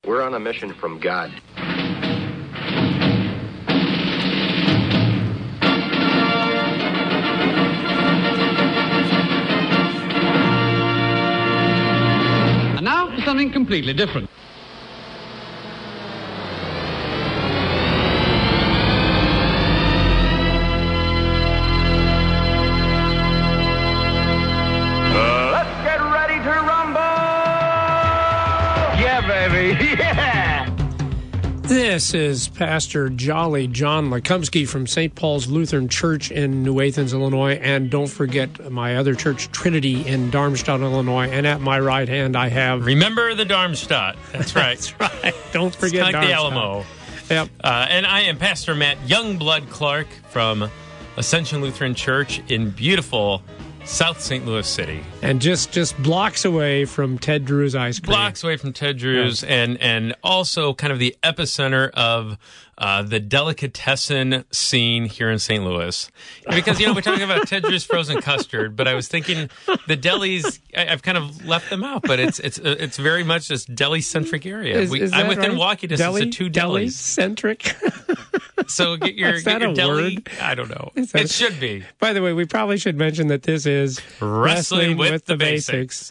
We're on a mission from God. And now for something completely different. Let's get ready to rumble! Yeah, baby, yeah! This is Pastor Jolly John Lekumsky from St. Paul's Lutheran Church in New Athens, Illinois. And don't forget my other church, Trinity, in Darmstadt, Illinois. And at my right hand, I have... Remember the Darmstadt. That's right. That's right. Don't forget it's like Darmstadt. the Alamo. Yep. And I am Pastor Matt Youngblood Clark from Ascension Lutheran Church in beautiful South St. Louis City. And just blocks away from Ted Drew's ice cream. Blocks away from Ted Drew's, and also kind of the epicenter of the delicatessen scene here in St. Louis. Because, we're talking about Ted Drew's frozen custard, but I was thinking the delis, I've kind of left them out, but it's very much this deli-centric area. I'm within right? walking distance of two delis. Deli-centric? So get your deli. Word? I don't know. It should be. By the way, we probably should mention that this is Wrestling with the Basics.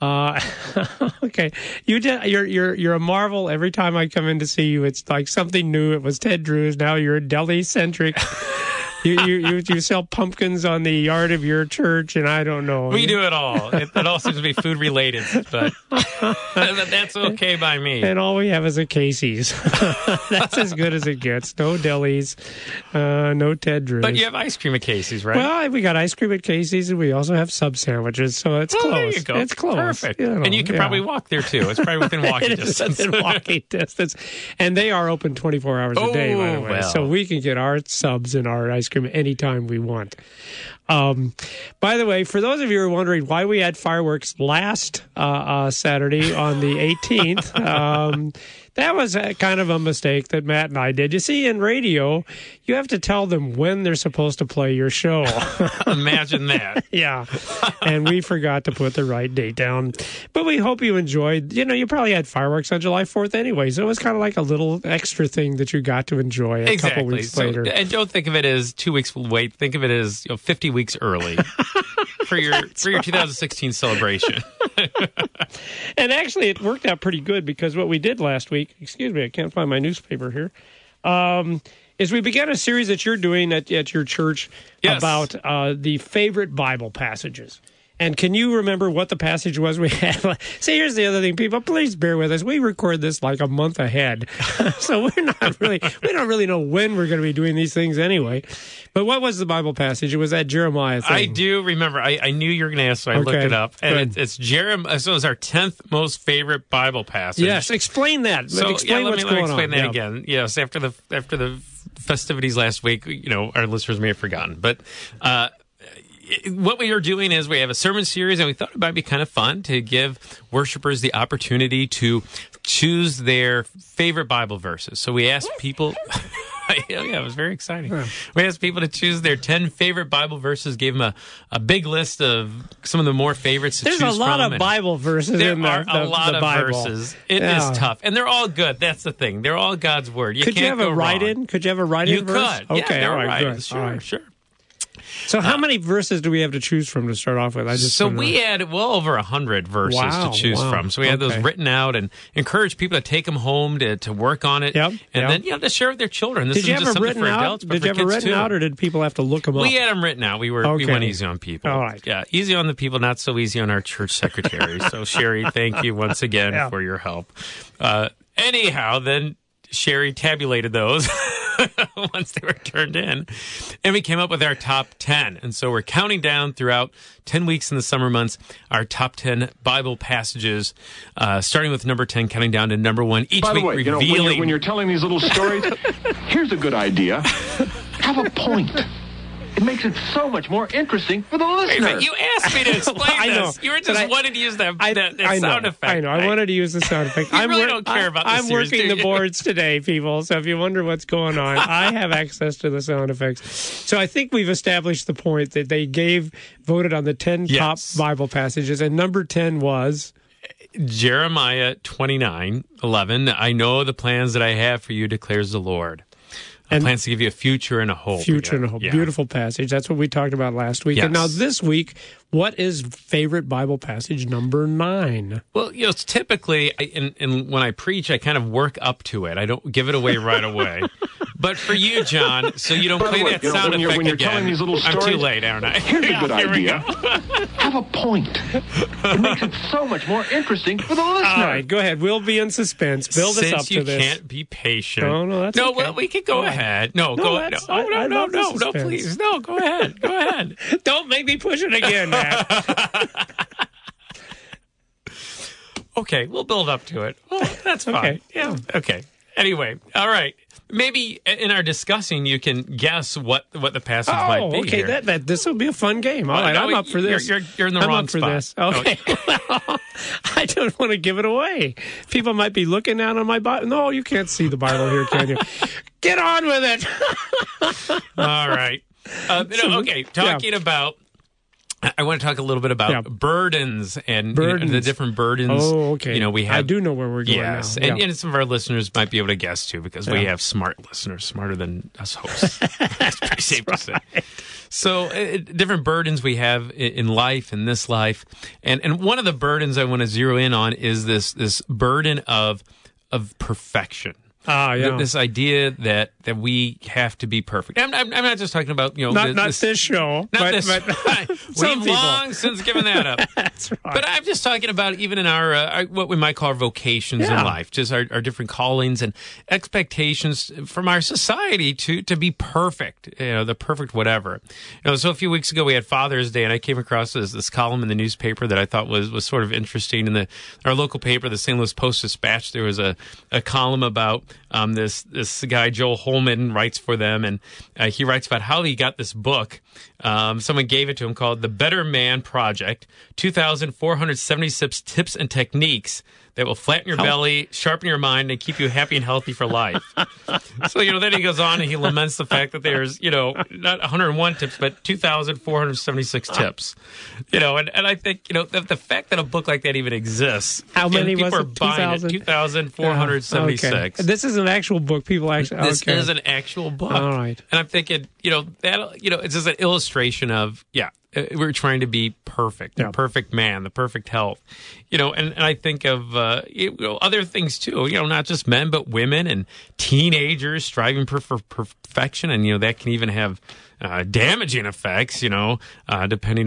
Okay, you're a marvel. Every time I come in to see you, it's like something new. It was Ted Drew's. Now you're deli-centric. You sell pumpkins on the yard of your church, and I don't know. We do it all. It all seems to be food related, but that's okay by me. And all we have is a Casey's. That's as good as it gets. No delis, no Ted Drew's. But you have ice cream at Casey's, right? Well, we got ice cream at Casey's, and we also have sub sandwiches, so it's close. There you go. It's close. Perfect. And you can probably walk there too. It's probably within walking distance. Within walking distance, and they are open 24 hours a day, by the way. Well. So we can get our subs and our ice cream anytime we want. By the way, for those of you who are wondering why we had fireworks last Saturday on the 18th, that was kind of a mistake that Matt and I did. You see, in radio, you have to tell them when they're supposed to play your show. Imagine that. Yeah. And we forgot to put the right date down. But we hope you enjoyed. You probably had fireworks on July 4th anyway, so it was kind of like a little extra thing that you got to enjoy a couple weeks later. And don't think of it as 2 weeks wait. Think of it as 50 weeks early for your 2016 celebration. And actually, it worked out pretty good because what we did last week, excuse me, I can't find my newspaper here, is we began a series that you're doing at your church about the favorite Bible passages. And can you remember what the passage was we had? See, here's the other thing, people. Please bear with us. We record this like a month ahead, so we don't really know when we're going to be doing these things anyway. But what was the Bible passage? It was that Jeremiah thing. I do remember. I knew you were going to ask, so I looked it up. And it's Jeremiah. So it's our 10th most favorite Bible passage. Yes, explain that. So explain let me explain that Yeah. again. Yes, after the festivities last week, our listeners may have forgotten, but. What we are doing is we have a sermon series, and we thought it might be kind of fun to give worshipers the opportunity to choose their favorite Bible verses. So we asked people... Yeah, it was very exciting. Yeah. We asked people to choose their 10 favorite Bible verses, gave them a big list of some of the more favorites to choose from. There's a lot of Bible verses in the a lot of Bible. Verses. It is tough. And they're all good. That's the thing. They're all God's Word. Could you have a write-in? Could you have a write-in verse? You could. Okay, yeah, all right, good. Sure. So how many verses do we have to choose from to start off with? We had well over 100 verses to choose from. So we had those written out and encourage people to take them home to work on it. And then to share with their children. This did you isn't have just it written for out? adults, but did you have it written out, or did people have to look them up? We had them written out. We went easy on people. All right. Yeah, easy on the people, not so easy on our church secretary. So Sherry, thank you once again for your help. Anyhow, then Sherry tabulated those once they were turned in, and we came up with our top 10. And so we're counting down throughout 10 weeks in the summer months, our top 10 Bible passages, starting with number 10, counting down to number 1 each week, revealing... when you're telling these little stories, here's a good idea. Have a point. It makes it so much more interesting for the listener. You asked me to explain this. You were just wanting to use that sound effect. I know. I wanted to use the sound effect. I really don't care about this. I'm working the boards today, people. So if you wonder what's going on, I have access to the sound effects. So I think we've established the point that they voted on the 10 top Bible passages, and number 10 was... Jeremiah 29:11. I know the plans that I have for you, declares the Lord. And plans to give you a future and a hope. Future and a hope. Yeah. Beautiful passage. That's what we talked about last week. Yes. And now this week, what is favorite Bible passage number 9? Well, it's typically, and when I preach, I kind of work up to it. I don't give it away right away. But for you, John, so you don't By the play way, that you know, sound when effect you're again. telling these little I'm too stories, late, aren't I? Here's a good Here we idea. go. Have a point. It makes it so much more interesting for the listener. All right, go ahead. We'll be in suspense. Build us Since up to you this. can't be patient. No, that's no. okay. Well, we could go All right. ahead. No, No, go ahead. that's- No, I no, love the no, no, suspense. please, no. Go ahead. Go ahead. Don't make me push it again, Matt. Okay, we'll build up to it. Well, that's fine. Okay. Yeah. Okay. Anyway, all right. Maybe in our discussing, you can guess what the passage might be. Okay. here. That this will be a fun game. All right, no, I'm up for this. You're in the I'm wrong up for spot. this. Okay. Well, I don't want to give it away. People might be looking down on my Bible. No, you can't see the Bible here, can you? Get on with it. All right. Okay. Talking about. I want to talk a little bit about burdens and the different burdens. Oh, okay. We have. I do know where we're going yes, now. and some of our listeners might be able to guess too, because we have smart listeners, smarter than us hosts. That's pretty safe to say. So, different burdens we have in life, in this life, and one of the burdens I want to zero in on is this burden of perfection. This idea that we have to be perfect. I'm not just talking about not this show, not but this. some We've people. long since given that up. That's right. But I'm just talking about even in our what we might call our vocations in life, just our different callings and expectations from our society to be perfect, the perfect whatever. So a few weeks ago we had Father's Day, and I came across this column in the newspaper that I thought was sort of interesting. In our local paper, the St. Louis Post-Dispatch, there was a column about this guy Joel Holman writes for them, and he writes about how he got this book. Someone gave it to him called The Better Man Project, 2,476 tips and techniques that will flatten your belly, sharpen your mind, and keep you happy and healthy for life. So, then he goes on and he laments the fact that there's, not 101 tips, but 2,476 tips. And I think, the fact that a book like that even exists. How many was it? People are buying it. 2,476. Okay. This is an actual book. People actually. This is an actual book. All right. And I'm thinking, it's just an illustration of, we're trying to be perfect, the perfect man, the perfect health, and I think of other things too, not just men, but women and teenagers striving for perfection. And, that can even have damaging effects, depending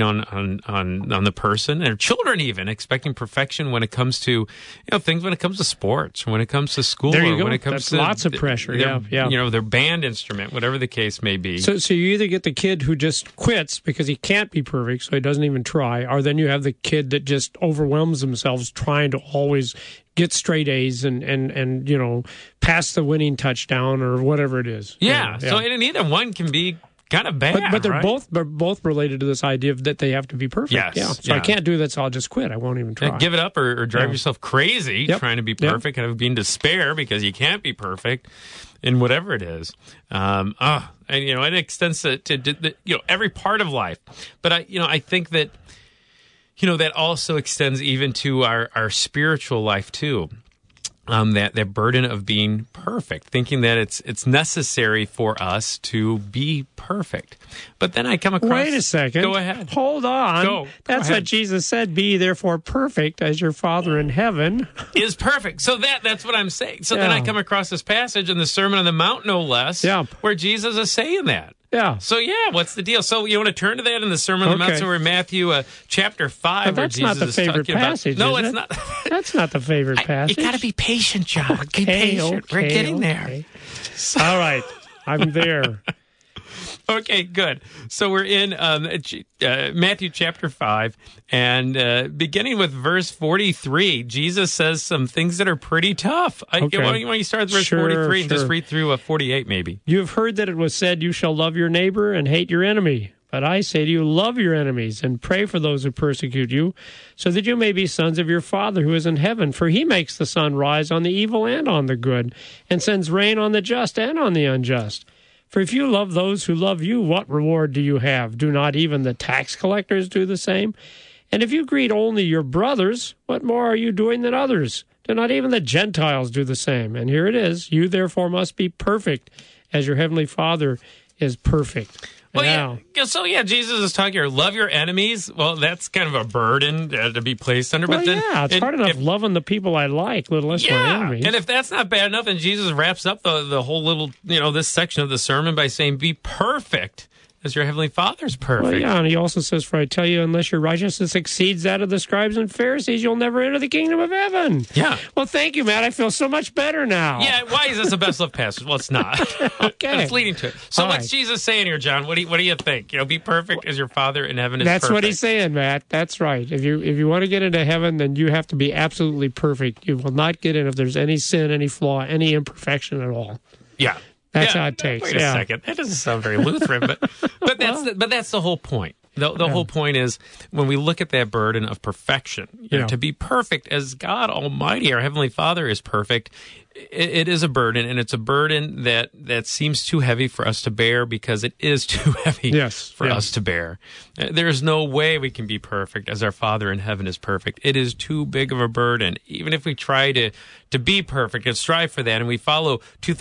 on the person, and children even expecting perfection when it comes to, things when it comes to sports, or when it comes to school, there you or go. when it comes That's to lots of pressure. their band instrument, whatever the case may be. So you either get the kid who just quits because he can't be perfect, so he doesn't even try, or then you have the kid that just overwhelms themselves trying to always get straight A's and pass the winning touchdown or whatever it is. Yeah. So and either one can be kind of bad, but they're right? both related to this idea of that they have to be perfect. Yes, yeah. So I can't do that, so I'll just quit. I won't even try. Give it up or drive yourself crazy trying to be perfect, kind of being despair because you can't be perfect in whatever it is. And it extends to every part of life. But I think that that also extends even to our spiritual life too. That burden of being perfect, thinking that it's necessary for us to be perfect. But then I come across... Wait a second. Go ahead. Hold on. Go That's ahead. what Jesus said, be therefore perfect as your Father in heaven. Is perfect. So that's what I'm saying. So then I come across this passage in the Sermon on the Mount, no less, where Jesus is saying that. Yeah. So, what's the deal? So, you want to turn to that in the Sermon on the Mount? So, we're in Matthew chapter 5, But where that's Jesus not the is favorite talking about... passage, No, is it's it? not. That's not the favorite passage. You got to be patient, John. Be patient. We're getting there. All right. I'm there. Okay, good. So we're in Matthew chapter 5, and beginning with verse 43, Jesus says some things that are pretty tough. Why don't you start with verse 43 and just read through 48 maybe? You have heard that it was said, you shall love your neighbor and hate your enemy. But I say to you, love your enemies and pray for those who persecute you, so that you may be sons of your Father who is in heaven. For he makes the sun rise on the evil and on the good, and sends rain on the just and on the unjust. For if you love those who love you, what reward do you have? Do not even the tax collectors do the same? And if you greet only your brothers, what more are you doing than others? Do not even the Gentiles do the same? And here it is, you therefore must be perfect, as your heavenly Father is perfect. Well, Jesus is talking here. Love your enemies. Well, that's kind of a burden to be placed under. Well, but then, it's hard enough loving the people I like, let alone my enemies. And if that's not bad enough, then Jesus wraps up the whole little, this section of the sermon by saying, be perfect as your heavenly Father's perfect. Well, yeah, and he also says, for I tell you, unless your righteousness exceeds that of the scribes and Pharisees, you'll never enter the kingdom of heaven. Yeah. Well, thank you, Matt. I feel so much better now. Yeah, why is this a best love passage? Well, it's not. Okay. But it's leading to it. So what's Jesus saying here, John? What do you think? Be perfect as your Father in heaven is perfect. That's what he's saying, Matt. That's right. If you want to get into heaven, then you have to be absolutely perfect. You will not get in if there's any sin, any flaw, any imperfection at all. Yeah. That's how it takes. Wait a second. That doesn't sound very Lutheran, but that's the whole point. The whole point is when we look at that burden of perfection, to be perfect as God Almighty, our Heavenly Father, is perfect. It is a burden, and it's a burden that seems too heavy for us to bear because it is too heavy for us to bear. There's no way we can be perfect as our Father in heaven is perfect. It is too big of a burden. Even if we try to be perfect and strive for that, and we follow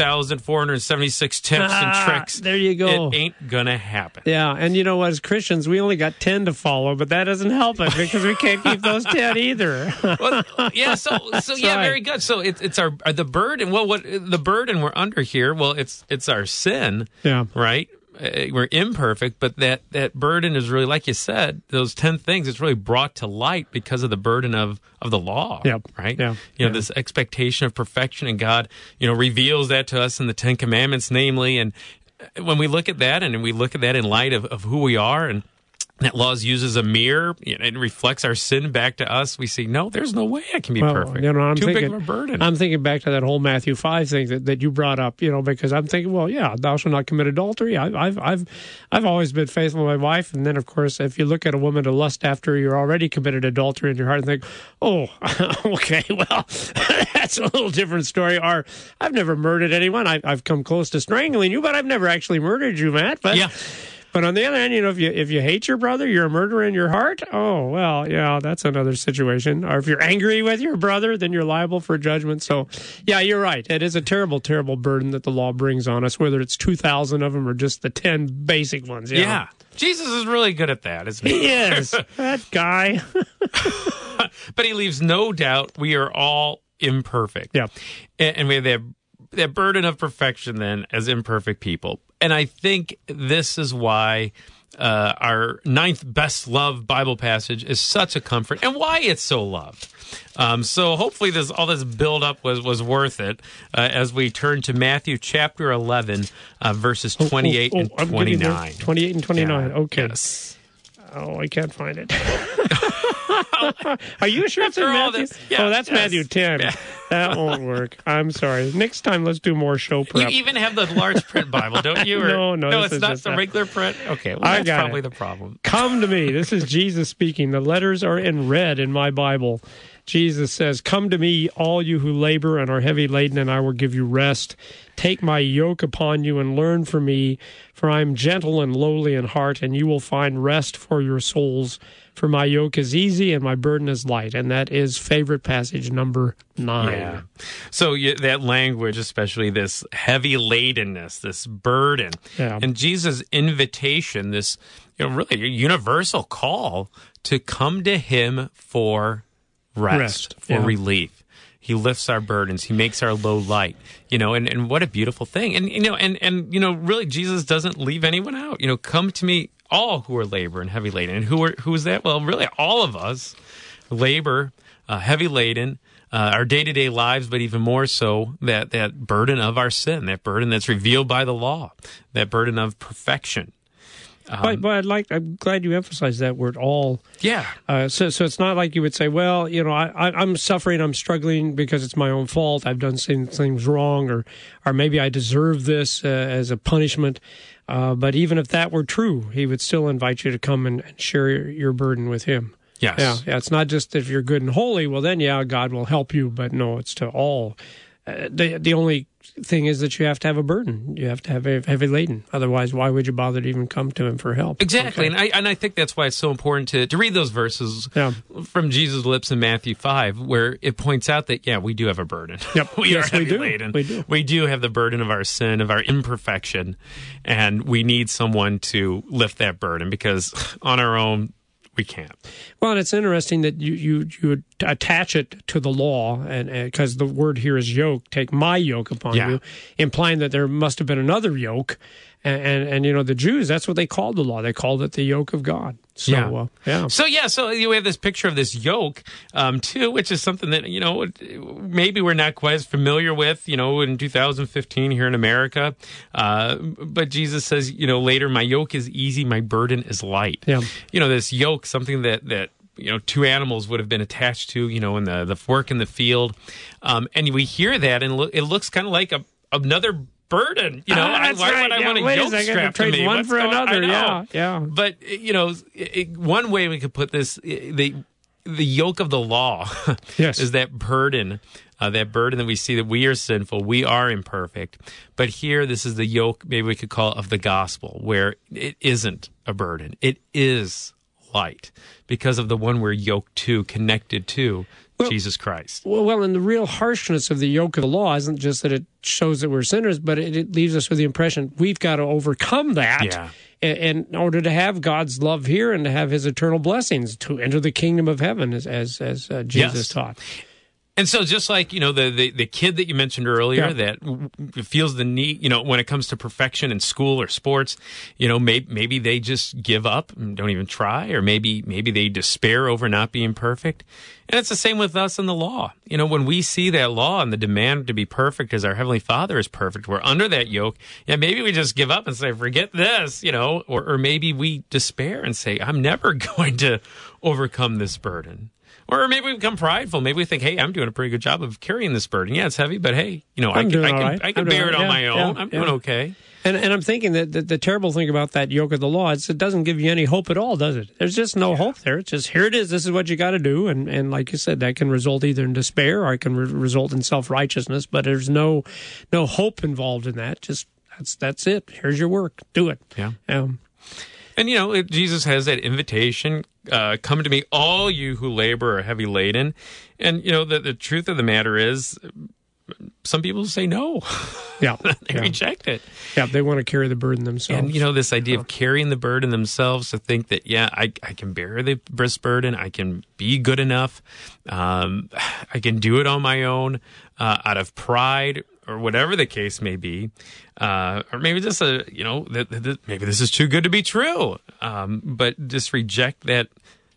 2,476 tips and tricks, there you go. It ain't gonna happen. Yeah, and you know what? As Christians, we only got 10 to follow, but that doesn't help us because we can't keep those 10 either. Well, very good. So it's the burden. Well, what the burden we're under here? Well, it's our sin. Yeah. Right. We're imperfect, but that burden is really, like you said, those 10 things. It's really brought to light because of the burden of the law. Yep. Right. Yeah. This expectation of perfection, and God, reveals that to us in the 10 Commandments, namely. And when we look at that, and we look at that in light of who we are, and that law uses a mirror, it reflects our sin back to us. We see, no, there's no way I can be perfect. I'm Too thinking, big of a burden. I'm thinking back to that whole Matthew 5 thing that you brought up, because I'm thinking, well, yeah, thou shalt not commit adultery. I've always been faithful to my wife, and then of course, if you look at a woman to lust after, you're already committed adultery in your heart, and think, oh, okay, well, that's a little different story. Or I've never murdered anyone. I've come close to strangling you, but I've never actually murdered you, Matt. But yeah. But on the other hand, if you hate your brother, you're a murderer in your heart. Oh, well, yeah, that's another situation. Or if you're angry with your brother, then you're liable for judgment. So, yeah, you're right. It is a terrible, terrible burden that the law brings on us, whether it's 2,000 of them or just the 10 basic ones. Yeah. Jesus is really good at that, isn't he? He is. That guy. But he leaves no doubt we are all imperfect. Yeah. And we have that burden of perfection then as imperfect people. And I think this is why our 9th best loved Bible passage is such a comfort, and why it's so loved. So hopefully all this build up was worth it as we turn to Matthew chapter 11, verses 28 and 29. 28 and 29. Yeah, okay. Yes. Oh, I can't find it. Are you sure it's in Matthew? That's Matthew 10. Yeah. That won't work. I'm sorry. Next time, let's do more show prep. You even have the large print Bible, don't you? No, it's not the regular print? Okay, well, that's probably the problem. Come to me. This is Jesus speaking. The letters are in red in my Bible. Jesus says, come to me, all you who labor and are heavy laden, and I will give you rest. Take my yoke upon you and learn from me, for I am gentle and lowly in heart, and you will find rest for your souls. For my yoke is easy and my burden is light. And that is favorite passage number 9. Yeah. So that language, especially this heavy ladenness, this burden, and Jesus' invitation, this really universal call to come to him for rest, for relief. He lifts our burdens. He makes our load light. And what a beautiful thing. And really, Jesus doesn't leave anyone out. Come to me, all who are labor and heavy laden. And who is that? Well, really, all of us labor, heavy laden, our day-to-day lives, but even more so that burden of our sin, that burden that's revealed by the law, that burden of perfection. But I'm glad you emphasized that word all. Yeah. So it's not like you would say, well, I'm suffering, I'm struggling because it's my own fault. I've done things wrong, or maybe I deserve this as a punishment. But even if that were true, he would still invite you to come and share your burden with him. Yes. Yeah. It's not just if you're good and holy, well then, God will help you. But no, it's to all The only thing is that you have to have a burden. You have to have heavy laden. Otherwise, why would you bother to even come to him for help? Exactly. Okay. And I think that's why it's so important to read those verses from Jesus' lips in Matthew 5, where it points out that, we do have a burden. Yep. We Yes, are heavy we do. laden. We do. We do have the burden of our sin, of our imperfection, and we need someone to lift that burden because on our own, we can't. Well, and it's interesting that you attach it to the law, and because the word here is yoke, take my yoke upon you, implying that there must have been another yoke. And the Jews, that's what they called the law. They called it the yoke of God. So, So we have this picture of this yoke, too, which is something that, maybe we're not quite as familiar with, in 2015 here in America. But Jesus says, later, my yoke is easy, my burden is light. Yeah. This yoke, something that two animals would have been attached to, in the work in the field. And we hear that, and it looks kind of like another burden. Why would I want a yoke strap to me? One for another. Yeah. But one way we could put this, the yoke of the law, is that burden. That burden that we see that we are sinful, we are imperfect. But here, this is the yoke, maybe we could call it, of the gospel, where it isn't a burden. It is light because of the one we're yoked to, connected to. Jesus Christ. Well, and the real harshness of the yoke of the law isn't just that it shows that we're sinners, but it leaves us with the impression we've got to overcome that in order to have God's love here and to have his eternal blessings, to enter the kingdom of heaven, as Jesus taught. And so just like, the kid that you mentioned earlier that feels the need, when it comes to perfection in school or sports, maybe they just give up and don't even try, or maybe they despair over not being perfect. And it's the same with us in the law. When we see that law and the demand to be perfect as our Heavenly Father is perfect, we're under that yoke. Maybe we just give up and say, forget this, or maybe we despair and say, I'm never going to overcome this burden. Or maybe we become prideful. Maybe we think, hey, I'm doing a pretty good job of carrying this burden. Yeah, it's heavy, but hey, I can bear it on my own. I'm doing okay. And I'm thinking that the terrible thing about that yoke of the law is it doesn't give you any hope at all, does it? There's just no hope there. It's just, here it is. This is what you got to do. And like you said, that can result either in despair or it can result in self-righteousness. But there's no hope involved in that. Just that's it. Here's your work. Do it. Yeah. And, Jesus has that invitation, come to me, all you who labor are heavy laden. And, the truth of the matter is, some people say no. Yeah. They reject it. Yeah, they want to carry the burden themselves. And, this idea of carrying the burden themselves, to think that, I can bear this burden, I can be good enough, I can do it on my own, out of pride, or whatever the case may be, or maybe just maybe this is too good to be true. But just reject that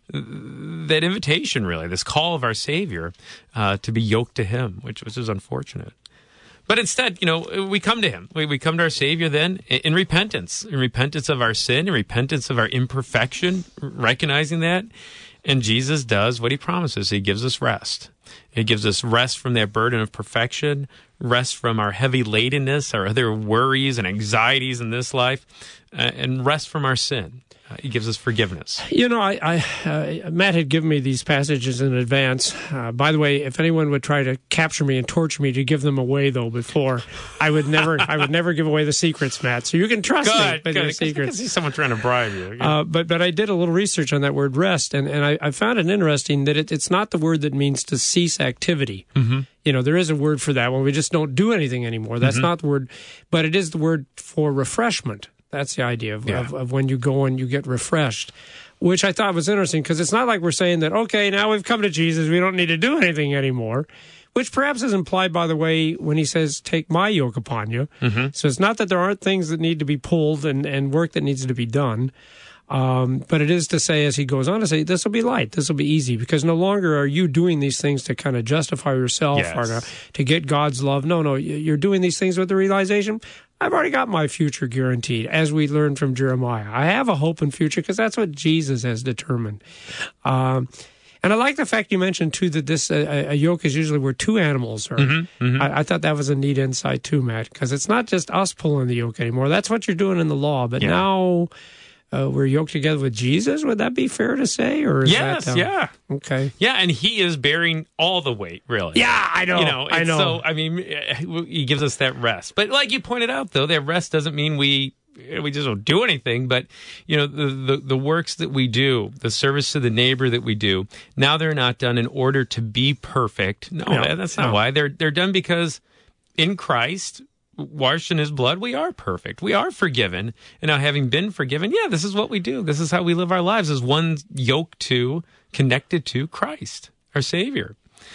invitation, really, this call of our Savior to be yoked to Him, which is unfortunate. But instead, we come to Him. We come to our Savior then in repentance of our sin, in repentance of our imperfection, recognizing that. And Jesus does what He promises. He gives us rest. He gives us rest from that burden of perfection, rest from our heavy ladenness, our other worries and anxieties in this life, and rest from our sin. He gives us forgiveness. Matt had given me these passages in advance. By the way, if anyone would try to capture me and torture me to give them away, though, before, I would never give away the secrets, Matt. So you can trust me with your secrets. I can see someone trying to bribe you. But I did a little research on that word rest, and I found it interesting that it's not the word that means to cease activity. Mm-hmm. There is a word for that when we just don't do anything anymore. That's not the word, but it is the word for refreshment. That's the idea of when you go and you get refreshed, which I thought was interesting because it's not like we're saying that, okay, now we've come to Jesus, we don't need to do anything anymore, which perhaps is implied, by the way, when he says, take my yoke upon you. Mm-hmm. So it's not that there aren't things that need to be pulled and work that needs to be done. But it is to say, as he goes on to say, this will be light, this will be easy, because no longer are you doing these things to kind of justify yourself or to get God's love. No, you're doing these things with the realization, I've already got my future guaranteed, as we learned from Jeremiah. I have a hope in future because that's what Jesus has determined. And I like the fact you mentioned, too, that this a yoke is usually where two animals are. Mm-hmm, mm-hmm. I thought that was a neat insight, too, Matt, because it's not just us pulling the yoke anymore. That's what you're doing in the law. But now we're yoked together with Jesus. Would that be fair to say? Or is yes, that, yeah. Okay. Yeah, and he is bearing all the weight, really. Yeah, I know. I know. So, I mean, he gives us that rest. But like you pointed out, though, that rest doesn't mean we just don't do anything. But, the works that we do, the service to the neighbor that we do, now they're not done in order to be perfect. No, that's not why. They're done because in Christ, washed in his blood, we are perfect. We are forgiven. And now having been forgiven, this is what we do. This is how we live our lives, as one connected to Christ, our Savior.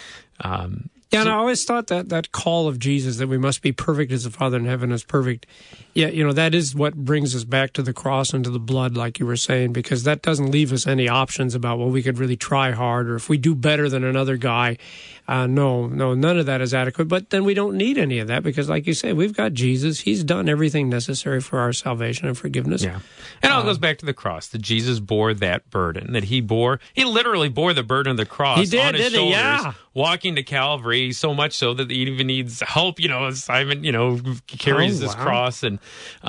And I always thought that call of Jesus, that we must be perfect as the Father in heaven is perfect. Yeah, that is what brings us back to the cross and to the blood, like you were saying, because that doesn't leave us any options about, well, we could really try hard, or if we do better than another guy. No, none of that is adequate. But then we don't need any of that because, like you say, we've got Jesus. He's done everything necessary for our salvation and forgiveness. Yeah. And it all goes back to the cross, that Jesus bore that burden, that he literally bore the burden of the cross on his shoulders, Yeah. walking to Calvary, so much so that he even needs help, Simon, carries his cross and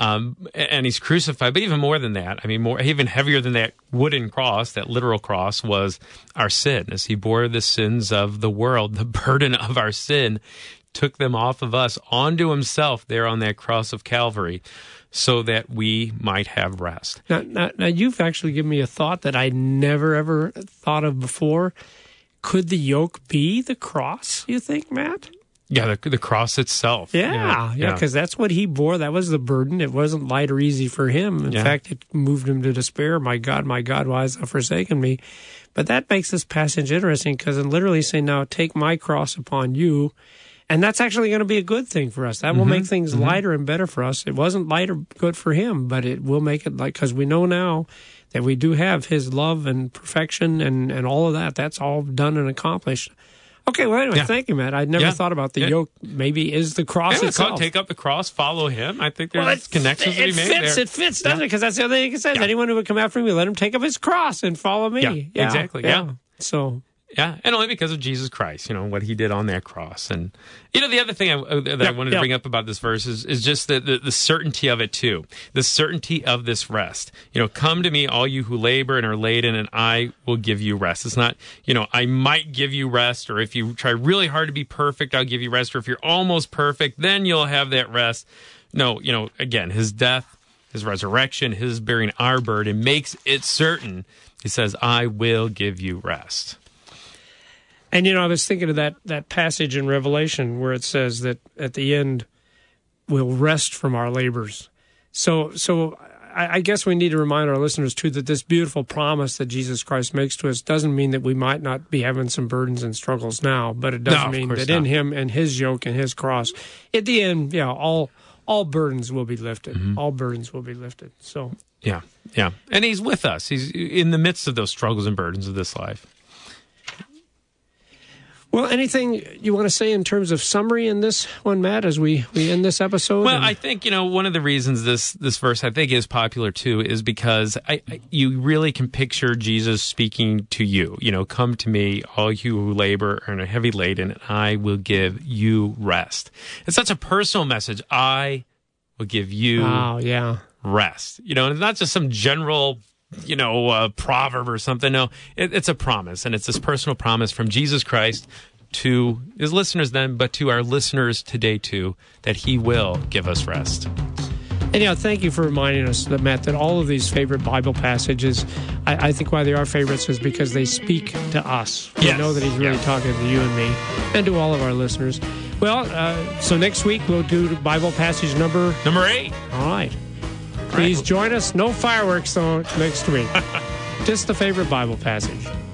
he's crucified. But even more than that, even heavier than that wooden cross, that literal cross, was our sin, as he bore the sins of the world, the burden of our sin, took them off of us onto himself there on that cross of Calvary, so that we might have rest. Now, you've actually given me a thought that I never, ever thought of before. Could the yoke be the cross, you think, Matt? Yeah, the cross itself. Yeah, because that's what he bore. That was the burden. It wasn't light or easy for him. In fact, it moved him to despair. My God, why hast thou forsaken me? But that makes this passage interesting, because it literally saying, now take my cross upon you. And that's actually going to be a good thing for us. That will make things lighter and better for us. It wasn't light or good for him, but it will make it light, because we know now that we do have his love and perfection and all of that. That's all done and accomplished. Okay, well, anyway, thank you, Matt. I'd never thought about the yoke maybe is the cross itself. Take up the cross, follow him. I think there's connections to be made there. It fits, doesn't it? Because that's the other thing it says. Anyone who would come after me, let him take up his cross and follow me. Yeah, exactly. Yeah. So... Yeah, and only because of Jesus Christ, what he did on that cross. And, the other thing I wanted to bring up about this verse is just the certainty of it, too. The certainty of this rest. Come to me, all you who labor and are laden, and I will give you rest. It's not, I might give you rest, or if you try really hard to be perfect, I'll give you rest. Or if you're almost perfect, then you'll have that rest. No, again, his death, his resurrection, his bearing our burden makes it certain. He says, I will give you rest. And, I was thinking of that passage in Revelation where it says that at the end we'll rest from our labors. So I guess we need to remind our listeners, too, that this beautiful promise that Jesus Christ makes to us doesn't mean that we might not be having some burdens and struggles now, but it does mean that in him and his yoke and his cross, at the end, all burdens will be lifted. Mm-hmm. All burdens will be lifted. So Yeah. And he's with us. He's in the midst of those struggles and burdens of this life. Well, anything you want to say in terms of summary in this one, Matt, as we end this episode? Well, I think, one of the reasons this verse, I think, is popular, too, is because you really can picture Jesus speaking to you. Come to me, all you who labor and are heavy laden, and I will give you rest. It's such a personal message. I will give you rest. And it's not just some general proverb or something. No, it's a promise, and it's this personal promise from Jesus Christ to his listeners then, but to our listeners today too, that he will give us rest. And thank you for reminding us, Matt, that all of these favorite Bible passages, I think why they are favorites is because they speak to us. We know that he's really talking to you and me, and to all of our listeners. Well, so next week we'll do Bible passage number 8. All right. Please join us. No fireworks, though, next week. Just the favorite Bible passage.